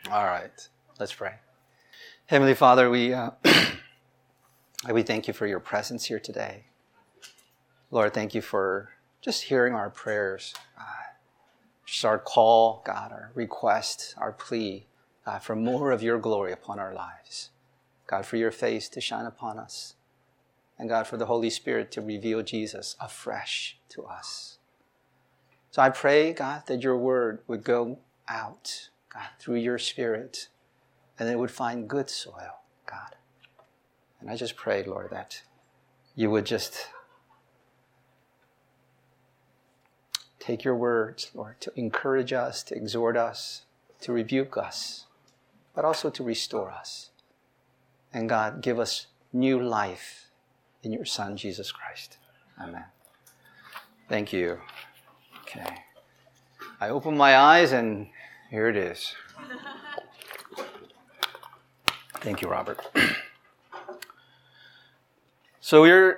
All right, let's pray. Heavenly Father, we thank you for your presence here today. Lord, thank you for just hearing our prayers, just our call, God, our request, our plea, for more of your glory upon our lives. God, for your face to shine upon us. And God, for the Holy Spirit to reveal Jesus afresh to us. So I pray, God, that your word would go out, God, through your Spirit, and it would find good soil, God. And I just pray, Lord, that you would just take your words, Lord, to encourage us, to exhort us, to rebuke us, but also to restore us. And God, give us new life in your Son, Jesus Christ. Amen. Thank you. Okay. I open my eyes and here it is. Thank you, Robert. So we're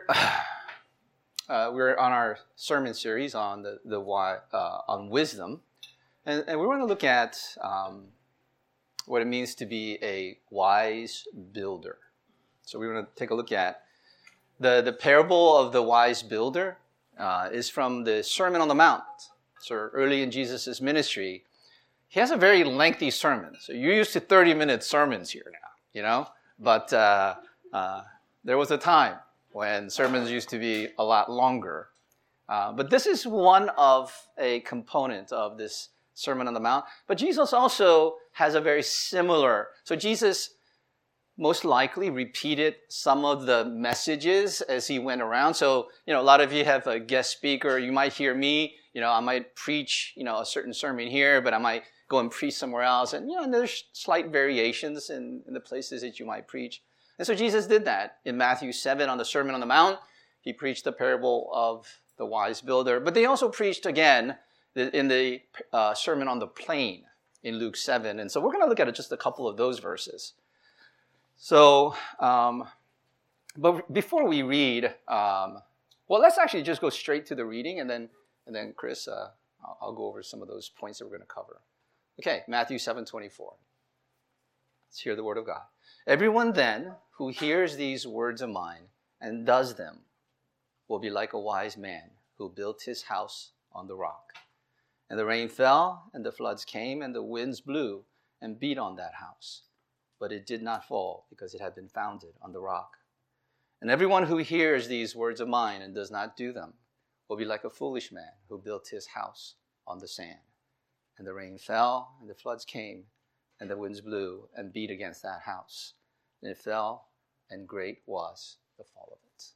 on our sermon series on the why on wisdom, and we're going to look at what it means to be a wise builder. So we're going to take a look at the parable of the wise builder. Is from the Sermon on the Mount. So early in Jesus' ministry, he has a very lengthy sermon. So you're used to 30-minute sermons here now, But there was a time when sermons used to be a lot longer. But this is one of a component of this Sermon on the Mount. But Jesus also has a very similar. So Jesus most likely repeated some of the messages as he went around. So, a lot of you have a guest speaker. You might hear me, I might preach, a certain sermon here, but I might go and preach somewhere else. And, and there's slight variations in the places that you might preach. And so Jesus did that. In Matthew 7 on the Sermon on the Mount, he preached the parable of the wise builder. But they also preached again in the Sermon on the Plain in Luke 7. And so we're going to look at just a couple of those verses. So, but before we read, let's actually just go straight to the reading, and then Chris, I'll go over some of those points that we're going to cover. Okay, Matthew 7:24. Let's hear the word of God. Everyone then who hears these words of mine and does them will be like a wise man who built his house on the rock. And the rain fell, and the floods came, and the winds blew and beat on that house. But it did not fall because it had been founded on the rock. And everyone who hears these words of mine and does not do them will be like a foolish man who built his house on the sand. And the rain fell, and the floods came, and the winds blew and beat against that house. And it fell, and great was the fall of it.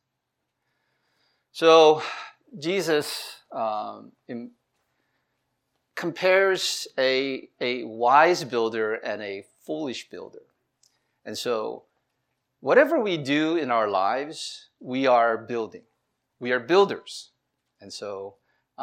So Jesus compares a wise builder and a foolish builder. And so, whatever we do in our lives, we are building. We are builders. And so,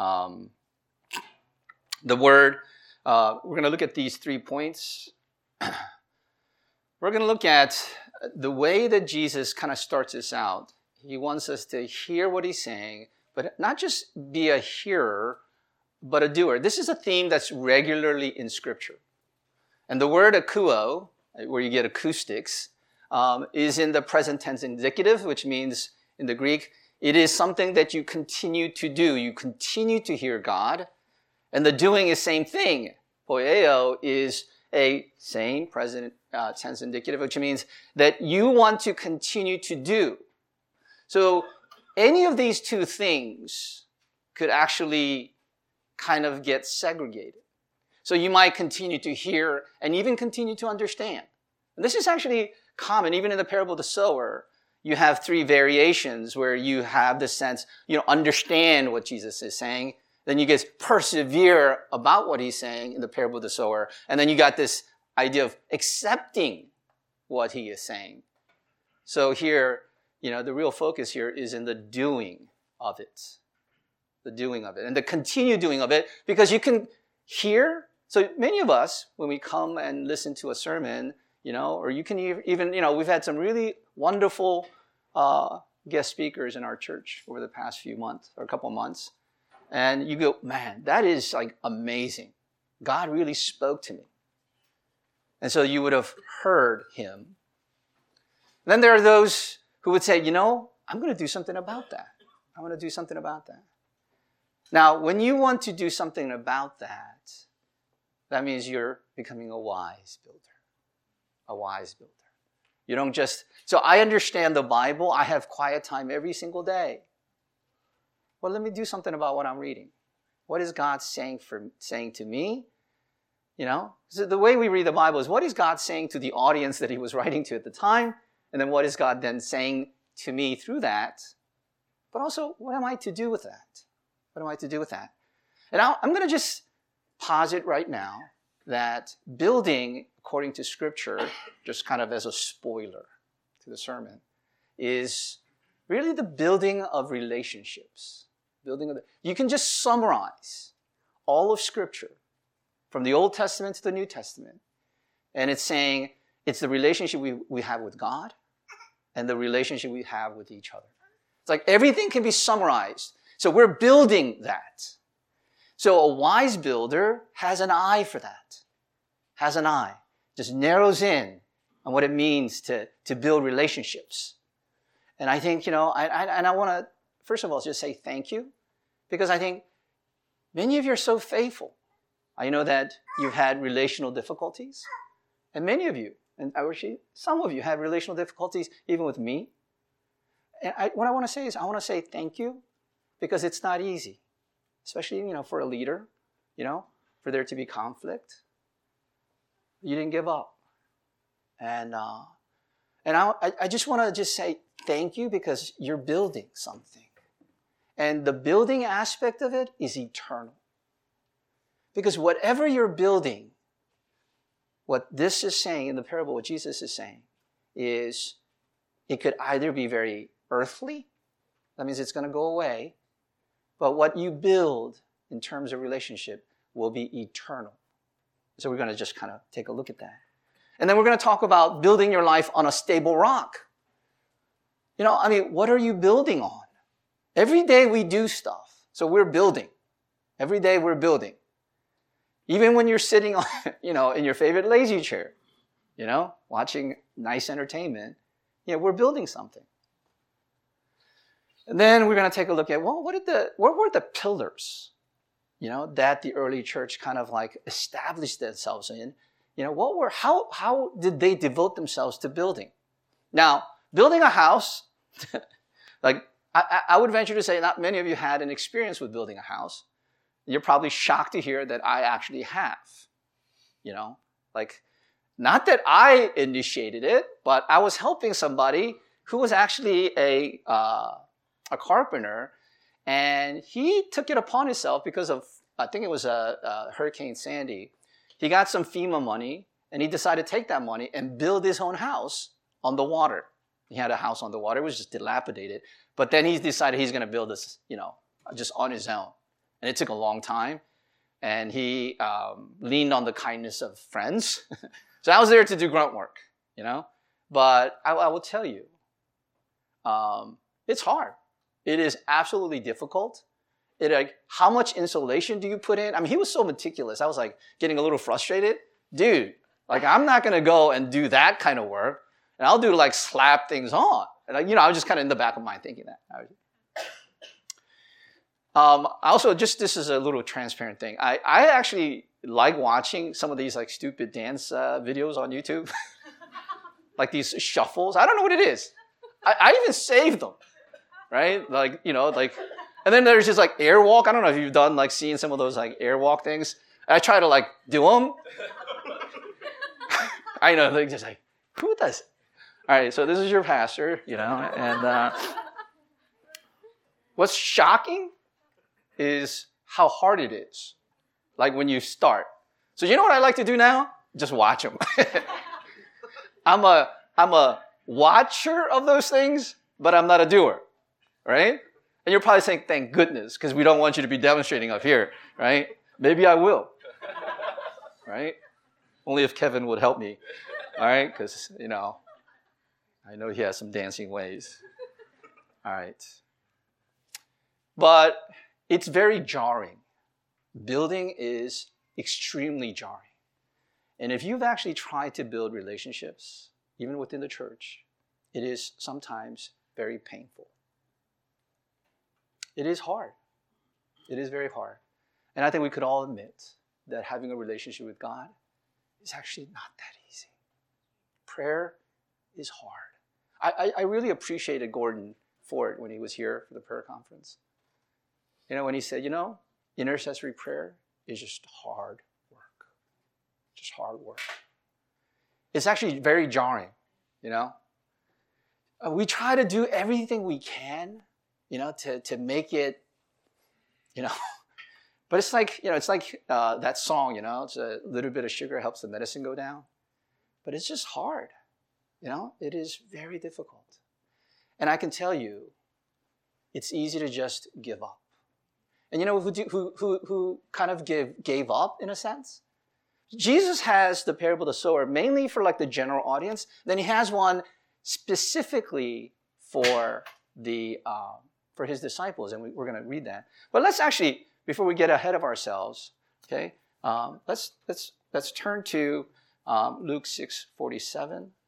the word, we're going to look at these 3 points. We're going to look at the way that Jesus kind of starts this out. He wants us to hear what he's saying, but not just be a hearer, but a doer. This is a theme that's regularly in Scripture. And the word akouo, where you get acoustics, is in the present tense indicative, which means in the Greek, it is something that you continue to do. You continue to hear God. And the doing is same thing. Poieo is a same present tense indicative, which means that you want to continue to do. So any of these two things could actually kind of get segregated. So you might continue to hear and even continue to understand. And this is actually common, even in the parable of the sower. You have 3 variations where you have the sense, understand what Jesus is saying. Then you get persevere about what he's saying in the parable of the sower. And then you got this idea of accepting what he is saying. So here, the real focus here is in the doing of it. The doing of it. And the continued doing of it, because you can hear. So many of us, when we come and listen to a sermon, or you can even, we've had some really wonderful guest speakers in our church over the past few months, or a couple months. And you go, man, that is like amazing. God really spoke to me. And so you would have heard him. Then there are those who would say, I'm going to do something about that. I want to do something about that. Now, when you want to do something about that, that means you're becoming a wise builder. A wise builder. You don't just... So I understand the Bible. I have quiet time every single day. Well, let me do something about what I'm reading. What is God saying to me? So the way we read the Bible is, what is God saying to the audience that he was writing to at the time? And then what is God then saying to me through that? But also, what am I to do with that? What am I to do with that? And I'm going to just posit right now that building, according to Scripture, just kind of as a spoiler to the sermon, is really the building of relationships. You can just summarize all of Scripture from the Old Testament to the New Testament. And it's saying it's the relationship we have with God and the relationship we have with each other. It's like everything can be summarized. So we're building that. So a wise builder has an eye for that. Has an eye. Just narrows in on what it means to build relationships. And I think, I want to, first of all, just say thank you. Because I think many of you are so faithful. I know that you've had relational difficulties. And many of you, and actually some of you have relational difficulties even with me. And what I want to say is I want to say thank you because it's not easy. Especially, for a leader, for there to be conflict. You didn't give up. And I just want to just say thank you because you're building something. And the building aspect of it is eternal. Because whatever you're building, what this is saying in the parable, what Jesus is saying, is it could either be very earthly, that means it's going to go away, but what you build in terms of relationship will be eternal. So we're going to just kind of take a look at that. And then we're going to talk about building your life on a stable rock. What are you building on? Every day we do stuff. So we're building. Every day we're building. Even when you're sitting on, in your favorite lazy chair, watching nice entertainment, we're building something. And then we're going to take a look at, what were the pillars, that the early church kind of like established themselves in? How did they devote themselves to building? Now, building a house, I would venture to say not many of you had an experience with building a house. You're probably shocked to hear that I actually have. Not that I initiated it, but I was helping somebody who was actually a carpenter, and he took it upon himself because of, I think it was Hurricane Sandy. He got some FEMA money, and he decided to take that money and build his own house on the water. He had a house on the water. It was just dilapidated. But then he decided he's going to build this, just on his own. And it took a long time. And he leaned on the kindness of friends. So I was there to do grunt work, But I will tell you, it's hard. It is absolutely difficult. How much insulation do you put in? He was so meticulous. I was getting a little frustrated. Dude, I'm not going to go and do that kind of work. And I'll do slap things on. And I was just kind of in the back of my mind thinking that. Also, just this is a little transparent thing. I actually like watching some of these stupid dance videos on YouTube. These shuffles. I don't know what it is. I even saved them. Right? And then there's just airwalk. I don't know if you've done seen some of those airwalk things. I try to do them. I know, they're just who does it? All right, so this is your pastor, and what's shocking is how hard it is, when you start. So you know what I like to do now? Just watch them. I'm a watcher of those things, but I'm not a doer, right? And you're probably saying, thank goodness, because we don't want you to be demonstrating up here, right? Maybe I will, right? Only if Kevin would help me, all right? Because, I know he has some dancing ways. All right. But it's very jarring. Building is extremely jarring. And if you've actually tried to build relationships, even within the church, it is sometimes very painful. It is hard. It is very hard. And I think we could all admit that having a relationship with God is actually not that easy. Prayer is hard. I really appreciated Gordon Ford when he was here for the prayer conference. When he said, intercessory prayer is just hard work. Just hard work. It's actually very jarring, We try to do everything we can, to make it, But it's like, that song, it's a little bit of sugar helps the medicine go down. But it's just hard, It is very difficult. And I can tell you, it's easy to just give up. And who kind of gave up in a sense? Jesus has the parable of the sower mainly for like the general audience. Then he has one specifically for his disciples, and we're going to read that. But let's actually, before we get ahead of ourselves, okay, let's turn to Luke 6:47. It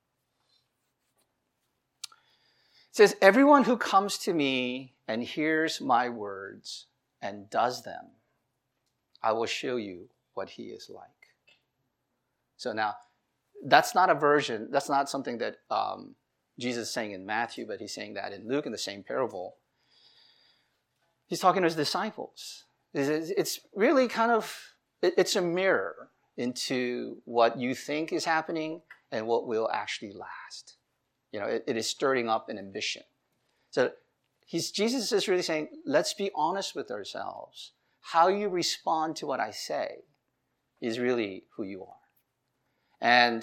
says, "Everyone who comes to me and hears my words and does them, I will show you what he is like." So now, that's not a version, that's not something that Jesus is saying in Matthew, but he's saying that in Luke in the same parable. He's talking to his disciples. It's really it's a mirror into what you think is happening and what will actually last. It is stirring up an ambition. So Jesus is really saying, let's be honest with ourselves. How you respond to what I say is really who you are. And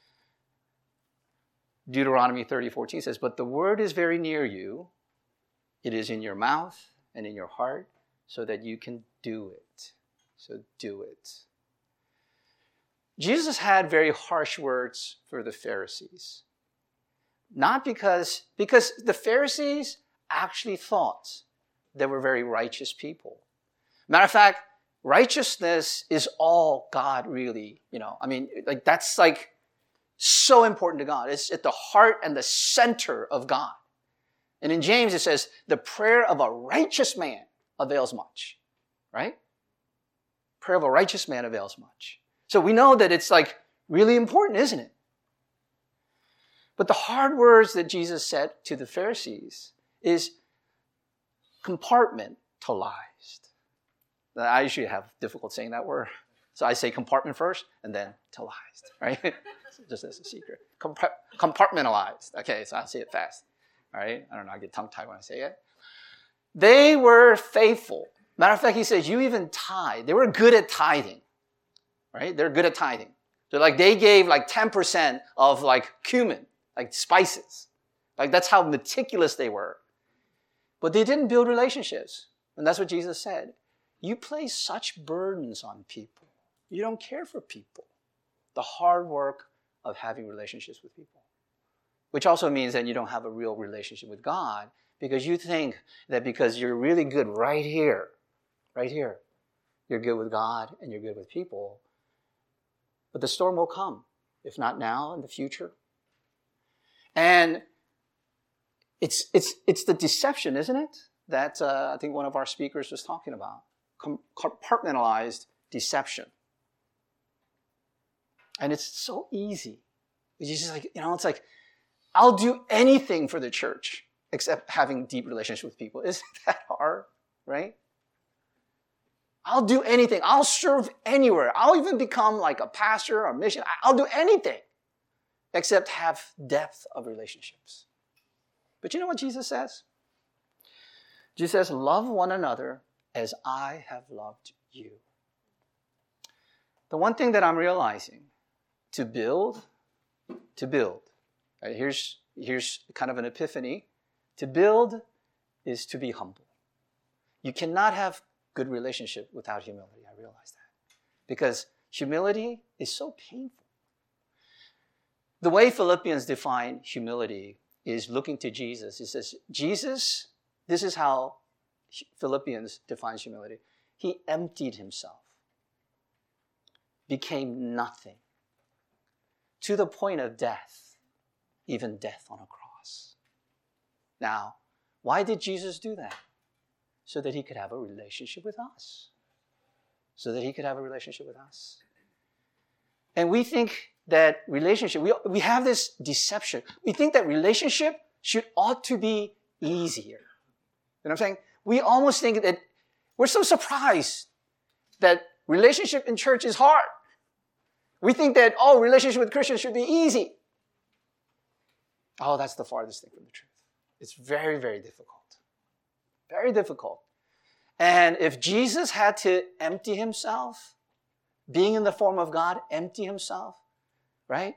Deuteronomy 30:14 says, "But the word is very near you. It is in your mouth and in your heart, so that you can do it." So do it. Jesus had very harsh words for the Pharisees. Not because the Pharisees actually thought they were very righteous people. Matter of fact, righteousness is all God really, that's like so important to God. It's at the heart and the center of God. And in James it says, the prayer of a righteous man avails much, right? Prayer of a righteous man avails much. So we know that it's like really important, isn't it? But the hard words that Jesus said to the Pharisees is compartmentalized. I usually have difficult saying that word. So I say compartment first and then talized, right? Just as a secret. Compartmentalized. Okay, so I'll say it fast. All right? I don't know, I get tongue-tied when I say it. They were faithful. Matter of fact, he says, you even tithe. They were good at tithing, right? They're good at tithing. So they gave 10% of cumin, spices. That's how meticulous they were. But they didn't build relationships. And that's what Jesus said. You place such burdens on people. You don't care for people. The hard work of having relationships with people. Which also means that you don't have a real relationship with God because you think that because you're really good right here, you're good with God and you're good with people. But the storm will come, if not now, in the future. And it's the deception, isn't it? That I think one of our speakers was talking about. Compartmentalized deception. And it's so easy. It's just it's like, I'll do anything for the church except having deep relationships with people. Isn't that hard, right? I'll do anything. I'll serve anywhere. I'll even become a pastor or mission. I'll do anything except have depth of relationships. But you know what Jesus says? Jesus says, love one another as I have loved you. The one thing that I'm realizing, to build, right, here's kind of an epiphany. To build is to be humble. You cannot have good relationship without humility. I realize that. Because humility is so painful. The way Philippians define humility is looking to Jesus. It says, Jesus, this is how Philippians defines humility. He emptied himself, became nothing, to the point of death, even death on a cross. Now, why did Jesus do that? So that he could have a relationship with us. So that he could have a relationship with us. And we think that relationship, we have this deception. We think that relationship ought to be easier. You know what I'm saying? We almost think that we're so surprised that relationship in church is hard. We think that, relationship with Christians should be easy. Oh, that's the farthest thing from the truth. It's very, very difficult. Very difficult. And if Jesus had to empty himself, being in the form of God, empty himself, right?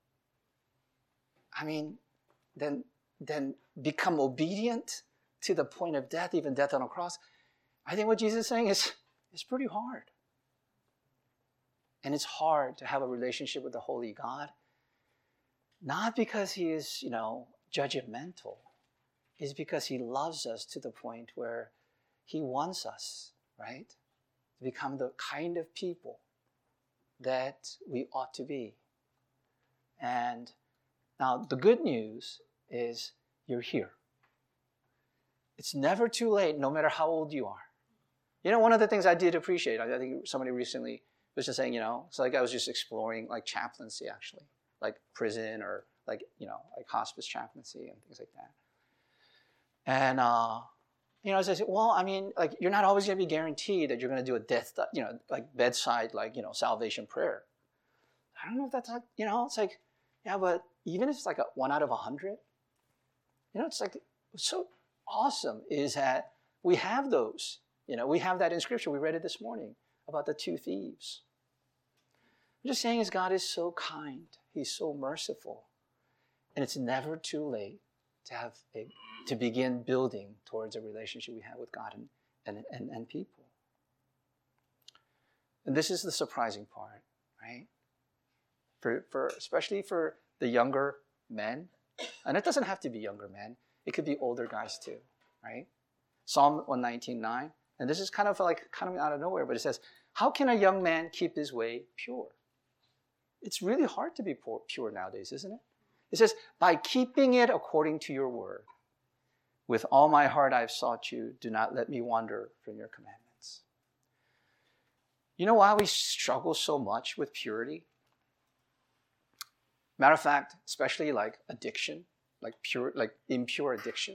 I mean, then become obedient to the point of death, even death on a cross. I think what Jesus is saying is it's pretty hard. And it's hard to have a relationship with the Holy God, not because he is, judgmental. It's because he loves us to the point where he wants us, right, to become the kind of people that we ought to be. And now the good news is you're here. It's never too late, no matter how old you are. One of the things I did appreciate, I think somebody recently was just saying, it's like I was just exploring like chaplaincy actually, like prison or like hospice chaplaincy and things like that. And, as I said, well, I mean, like you're not always going to be guaranteed that you're going to do a death, like bedside, salvation prayer. I don't know if that's like, it's like, yeah, but even if it's like 1 out of 100, it's like, what's so awesome is that we have those. We have that in Scripture. We read it this morning about the 2 thieves. I'm just saying is God is so kind. He's so merciful. And it's never too late to begin building towards a relationship we have with God and people. And this is the surprising part, right? For especially for the younger men, and it doesn't have to be younger men. It could be older guys too, right? Psalm 119:9, and this is kind of out of nowhere, but it says, "How can a young man keep his way pure?" It's really hard to be pure nowadays, isn't it? It says, "By keeping it according to your word. With all my heart I've sought you. Do not let me wander from your commandments." You know why we struggle so much with purity? Matter of fact, especially like addiction, like impure addiction.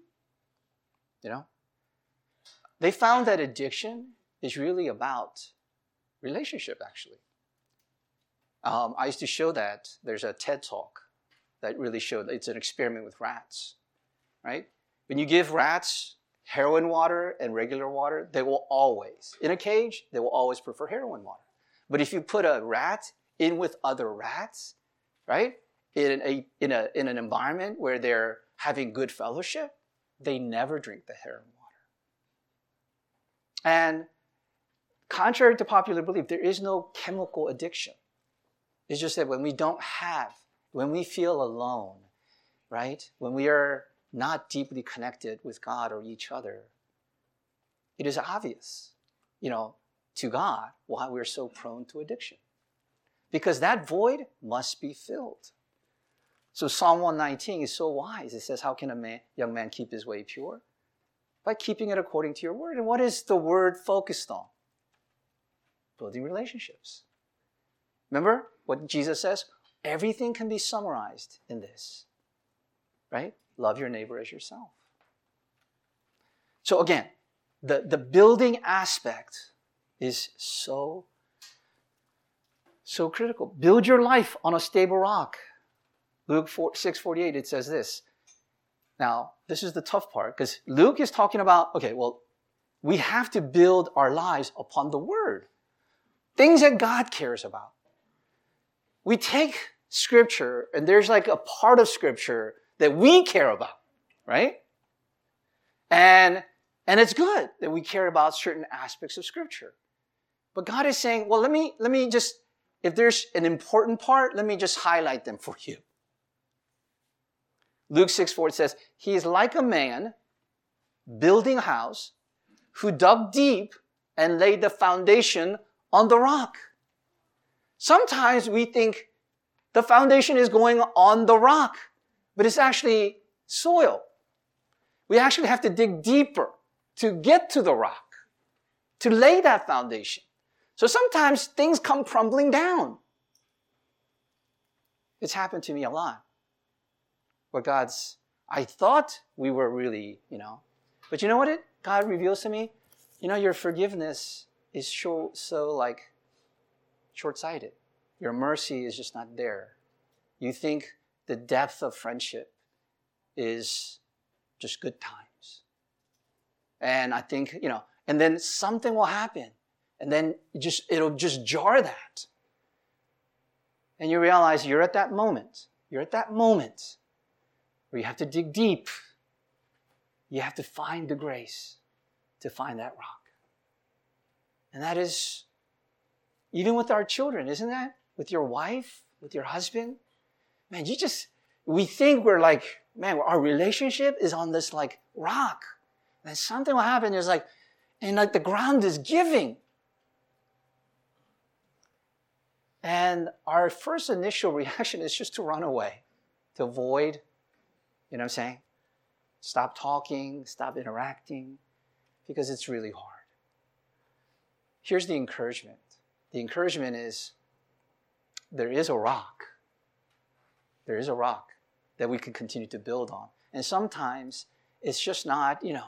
They found that addiction is really about relationship, actually. I used to show that. There's a TED Talk that really showed it's an experiment with rats, right? When you give rats heroin water and regular water, they will always, in a cage, they will always prefer heroin water. But if you put a rat in with other rats, right, in an environment where they're having good fellowship, they never drink the heroin water. And contrary to popular belief, there is no chemical addiction. It's just that when we feel alone, right, when we are not deeply connected with God or each other, it is obvious, to God why we're so prone to addiction. Because that void must be filled. So Psalm 119 is so wise. It says, how can a young man keep his way pure? By keeping it according to your word. And what is the word focused on? Building relationships. Remember what Jesus says? Everything can be summarized in this, right? Love your neighbor as yourself. So again, the building aspect is so critical. Build your life on a stable rock. Luke 6:48, it says this. Now, this is the tough part because Luke is talking about, we have to build our lives upon the Word. Things that God cares about. We take Scripture and there's like a part of Scripture that we care about, right? And it's good that we care about certain aspects of Scripture. But God is saying, well, let me just, if there's an important part, let me just highlight them for you. Luke 6:4 says, he is like a man building a house who dug deep and laid the foundation on the rock. Sometimes we think the foundation is going on the rock, but it's actually soil. We actually have to dig deeper to get to the rock, to lay that foundation. So sometimes things come crumbling down. It's happened to me a lot. But I thought we were really, but you know what God reveals to me? Your forgiveness is so short-sighted. Your mercy is just not there. You think the depth of friendship is just good times. And I think, and then something will happen. And then it'll just jar that. And you realize you're at that moment where you have to dig deep. You have to find the grace to find that rock. And that is, even with our children, isn't that? With your wife, with your husband. Man, we think we're like, man, our relationship is on this like rock. And something will happen, and the ground is giving. And our first initial reaction is just to run away, to avoid, you know what I'm saying? Stop talking, stop interacting, because it's really hard. Here's the encouragement. The encouragement is there is a rock. There is a rock that we can continue to build on. And sometimes it's just not, and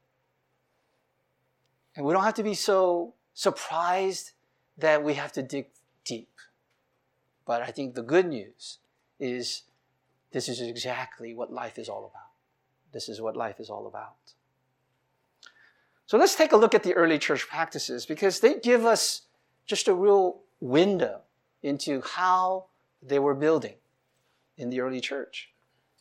we don't have to be so surprised that we have to dig deep. But I think the good news is this is exactly what life is all about. This is what life is all about. So let's take a look at the early church practices, because they give us just a real window into how they were building in the early church.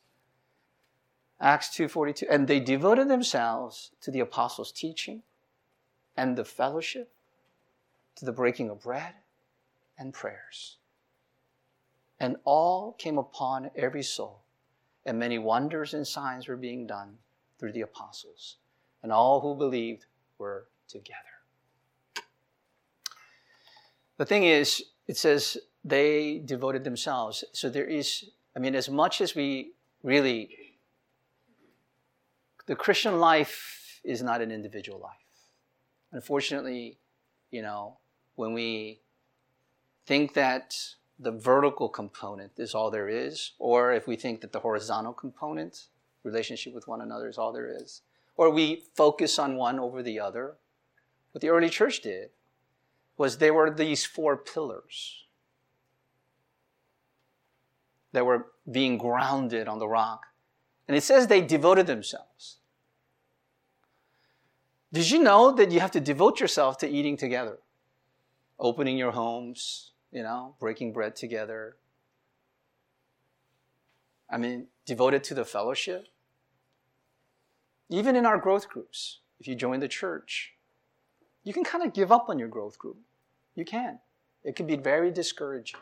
Acts 2:42, and they devoted themselves to the apostles' teaching and the fellowship, to the breaking of bread and prayers. And all came upon every soul, and many wonders and signs were being done through the apostles. And all who believed were together. The thing is, it says they devoted themselves. So there is, as much as we really, the Christian life is not an individual life. Unfortunately, when we think that the vertical component is all there is, or if we think that the horizontal component, relationship with one another, is all there is, or we focus on one over the other, what the early church did was there were these 4 pillars that were being grounded on the rock. And it says they devoted themselves. Did you know that you have to devote yourself to eating together? Opening your homes, breaking bread together. Devoted to the fellowship. Even in our growth groups, if you join the church, you can kind of give up on your growth group. You can. It can be very discouraging.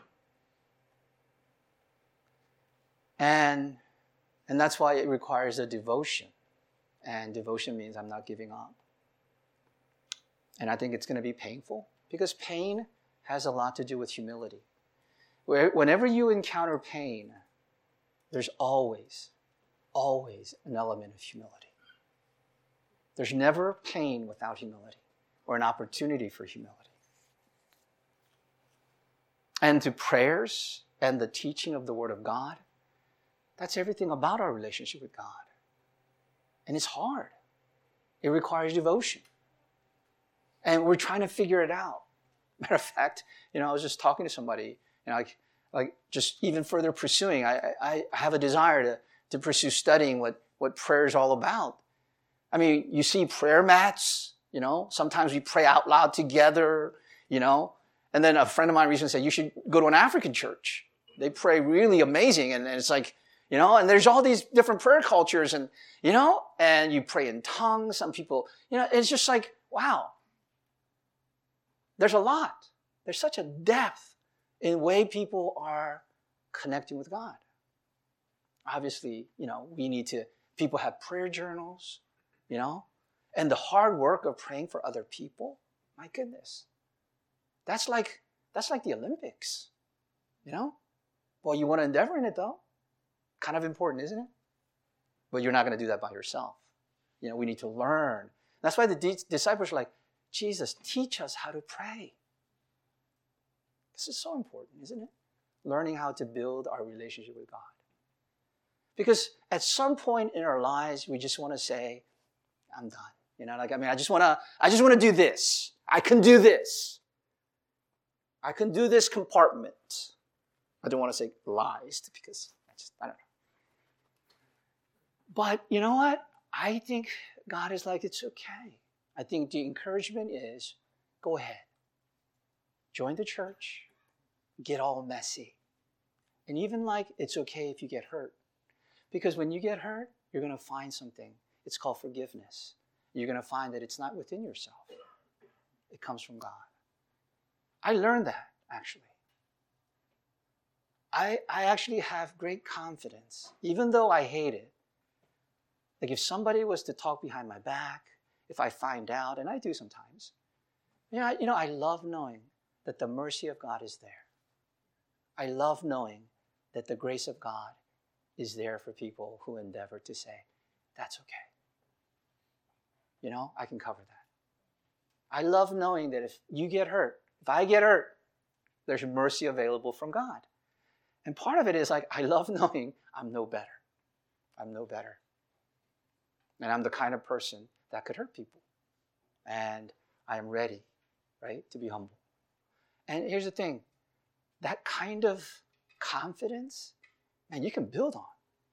And that's why it requires a devotion. And devotion means I'm not giving up. And I think it's going to be painful, because pain has a lot to do with humility. Whenever you encounter pain, there's always an element of humility. There's never pain without humility, or an opportunity for humility. And to prayers and the teaching of the Word of God, that's everything about our relationship with God. And it's hard. It requires devotion. And we're trying to figure it out. Matter of fact, I was just talking to somebody, just even further pursuing. I have a desire to pursue studying what prayer is all about. You see prayer mats, sometimes we pray out loud together, and then a friend of mine recently said, you should go to an African church. They pray really amazing. And it's like, and there's all these different prayer cultures and you pray in tongues. Some people, it's just like, wow. There's a lot. There's such a depth in the way people are connecting with God. Obviously, people have prayer journals, and the hard work of praying for other people. My goodness. That's like the Olympics, But Well, you want to endeavor in it, though. Kind of important, isn't it? But you're not going to do that by yourself. We need to learn. That's why the disciples are like, Jesus, teach us how to pray. This is so important, isn't it? Learning how to build our relationship with God. Because at some point in our lives, we just want to say, I'm done. I just want to do this. I can do this. I can do this compartment. I don't want to say lies because I don't know. But you know what? I think God is like, it's okay. I think the encouragement is, go ahead. Join the church. Get all messy. And even it's okay if you get hurt. Because when you get hurt, you're going to find something. It's called forgiveness. You're going to find that it's not within yourself. It comes from God. I learned that, actually. I actually have great confidence, even though I hate it. Like if somebody was to talk behind my back, if I find out, and I do sometimes, I love knowing that the mercy of God is there. I love knowing that the grace of God is there for people who endeavor to say, that's okay. I can cover that. I love knowing that if you get hurt, if I get hurt, there's mercy available from God. And part of it is I love knowing I'm no better. I'm no better. And I'm the kind of person that could hurt people. And I am ready, right, to be humble. And here's the thing. That kind of confidence, man, you can build on.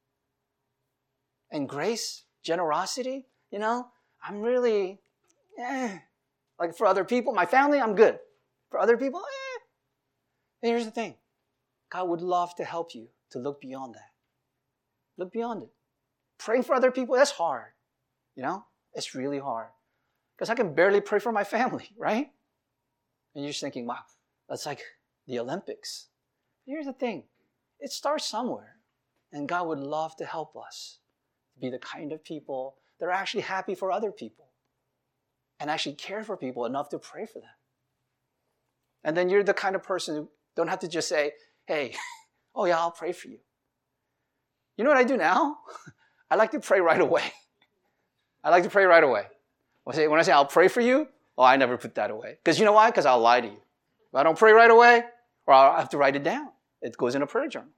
And grace, generosity, I'm really, like for other people, my family, I'm good. For other people, And here's the thing. God would love to help you to look beyond that. Look beyond it. Praying for other people, that's hard. It's really hard. Because I can barely pray for my family, right? And you're just thinking, wow, that's like the Olympics. Here's the thing. It starts somewhere. And God would love to help us to be the kind of people that are actually happy for other people and actually care for people enough to pray for them. And then you're the kind of person who don't have to just say, hey, oh yeah, I'll pray for you. You know what I do now? I like to pray right away. When I say I'll pray for you, I never put that away. Because you know why? Because I'll lie to you. If I don't pray right away, or I'll have to write it down. It goes in a prayer journal.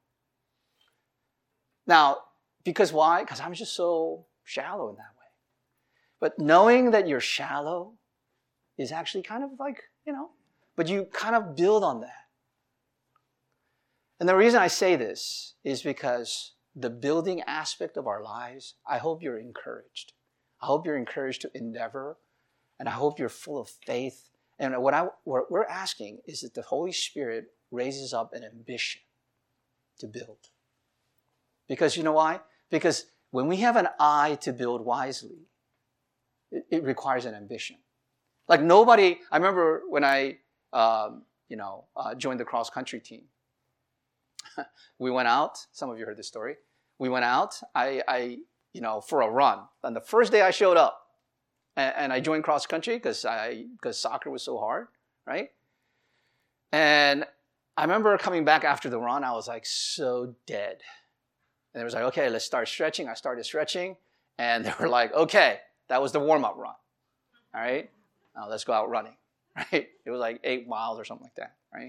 Now, because why? Because I'm just so shallow in that way. But knowing that you're shallow is actually kind of but you kind of build on that. And the reason I say this is because the building aspect of our lives, I hope you're encouraged. I hope you're encouraged to endeavor, and I hope you're full of faith. And what we're asking is that the Holy Spirit raises up an ambition to build. Because you know why? Because when we have an eye to build wisely, it requires an ambition. Like nobody, I remember when I joined the cross-country team. We went out, some of you heard this story. We went out, for a run. And the first day I showed up, and I joined cross-country because soccer was so hard, right? And I remember coming back after the run, I was so dead. And it was okay, let's start stretching. I started stretching, and they were like, okay, that was the warm-up run, all right? Now let's go out running, right? It was 8 miles or something like that, right?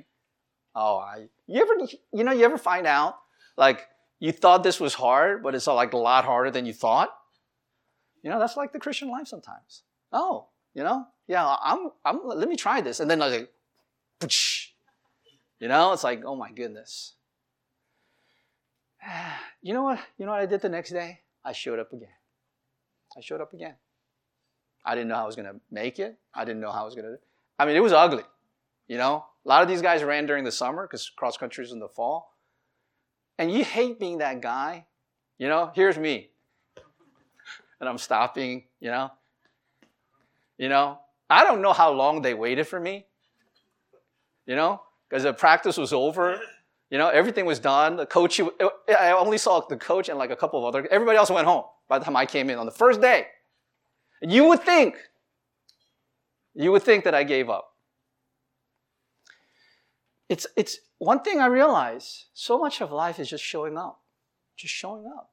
You ever find out, you thought this was hard, but it's a lot harder than you thought? That's like the Christian life sometimes. Let me try this. And then I was it's oh my goodness. You know what I did the next day? I showed up again. I didn't know how I was going to make it. I didn't know how I was going to, it was ugly. A lot of these guys ran during the summer because cross country is in the fall. And you hate being that guy. Here's me. And I'm stopping, I don't know how long they waited for me. Because the practice was over. Everything was done. The coach, I only saw the coach and a couple of other, everybody else went home by the time I came in on the first day. And you would think that I gave up. it's one thing I realize, so much of life is just showing up. Just showing up.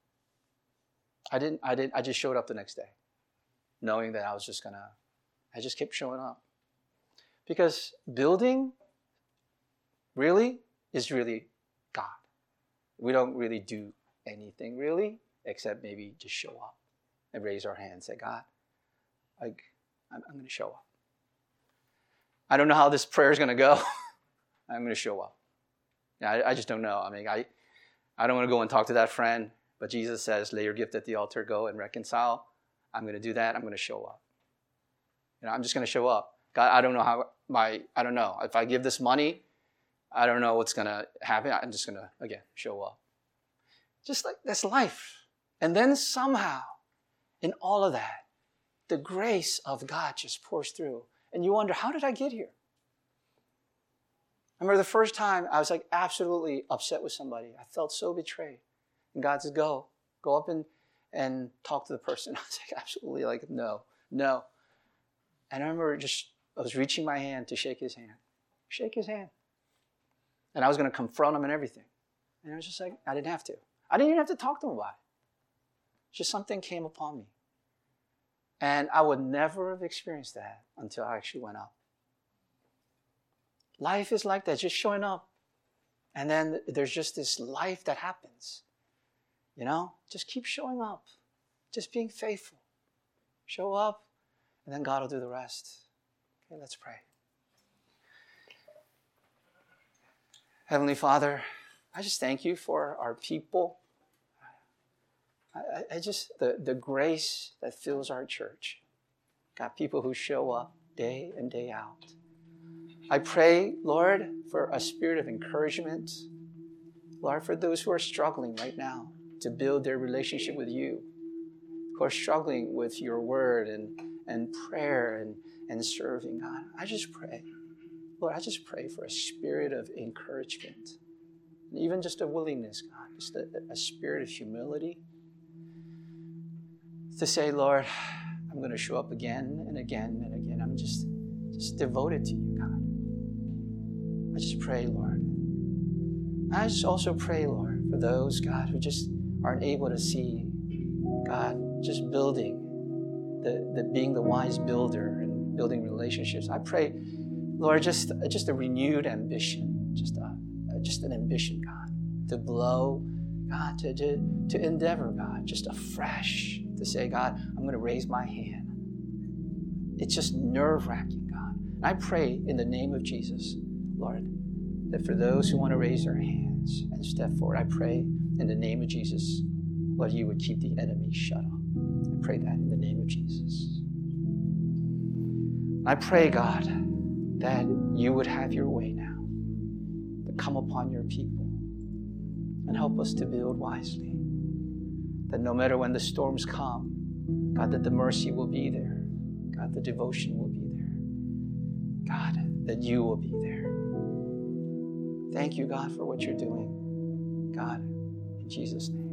I just showed up the next day, knowing that I just kept showing up. Because building really is really God. We don't really do anything really, except maybe just show up and raise our hands and say, God, I'm going to show up. I don't know how this prayer is going to go. I'm going to show up. Yeah, I just don't know. I mean, I don't want to go and talk to that friend, but Jesus says, lay your gift at the altar, go and reconcile. I'm going to do that. I'm going to show up. I'm just going to show up. God, I don't know I don't know. If I give this money, I don't know what's going to happen. I'm just going to, again, show up. Just like that's life. And then somehow, in all of that, the grace of God just pours through. And you wonder, how did I get here? I remember the first time I was like absolutely upset with somebody. I felt so betrayed. And God says, go up and talk to the person. I was like, absolutely like, no. And I remember I was reaching my hand to shake his hand. Shake his hand. And I was going to confront him and everything. And I was just like, I didn't have to. I didn't even have to talk to him about it. Just something came upon me. And I would never have experienced that until I actually went up. Life is like that, just showing up. And then there's just this life that happens. Just keep showing up. Just being faithful. Show up, and then God will do the rest. Okay, let's pray. Heavenly Father, I just thank you for our people. I just, the grace that fills our church. Got people who show up day in, day out. I pray, Lord, for a spirit of encouragement. Lord, for those who are struggling right now to build their relationship with you, who are struggling with your word and prayer and serving, God, I just pray. Lord, I just pray for a spirit of encouragement. And even just a willingness, God, just a spirit of humility to say, Lord, I'm going to show up again and again and again. I'm just devoted to you, God. I just pray, Lord. I just also pray, Lord, for those, God, who just aren't able to see, God, just building, the being the wise builder and building relationships. I pray, Lord, just a renewed ambition, just an ambition, God, to blow, God, to endeavor, God, just afresh, to say, God, I'm going to raise my hand. It's just nerve-wracking, God. And I pray in the name of Jesus, Lord, that for those who want to raise their hands and step forward, I pray in the name of Jesus, Lord, you would keep the enemy shut up. I pray that in the name of Jesus. I pray, God, that you would have your way now, to come upon your people and help us to build wisely. That no matter when the storms come, God, that the mercy will be there. God, the devotion will be there. God, that you will be there. Thank you, God, for what you're doing. God, in Jesus' name.